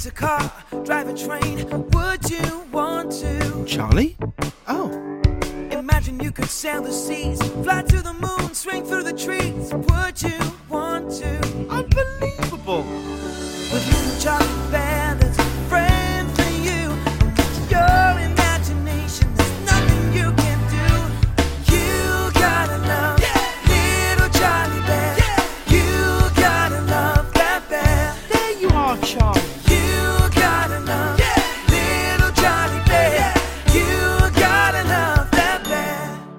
a car, drive a train, would you want to? Charlie? Oh. Imagine you could sail the seas, fly to the moon, swing through the trees, would you want to?